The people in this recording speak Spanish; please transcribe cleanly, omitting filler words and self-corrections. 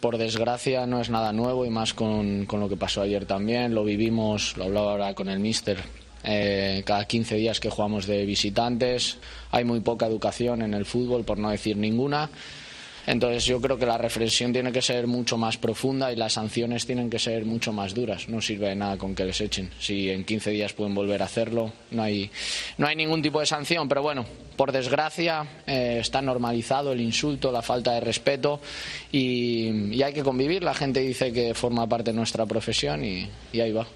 Por desgracia no es nada nuevo y más con lo que pasó ayer también. Lo vivimos, lo hablaba ahora con el míster. Cada 15 días que jugamos de visitantes hay muy poca educación en el fútbol, por no decir ninguna. Entonces yo creo que la reflexión tiene que ser mucho más profunda y las sanciones tienen que ser mucho más duras. No sirve de nada con que les echen. Si en 15 días pueden volver a hacerlo, no hay ningún tipo de sanción. Pero bueno, por desgracia está normalizado el insulto, la falta de respeto y hay que convivir. La gente dice que forma parte de nuestra profesión y ahí va.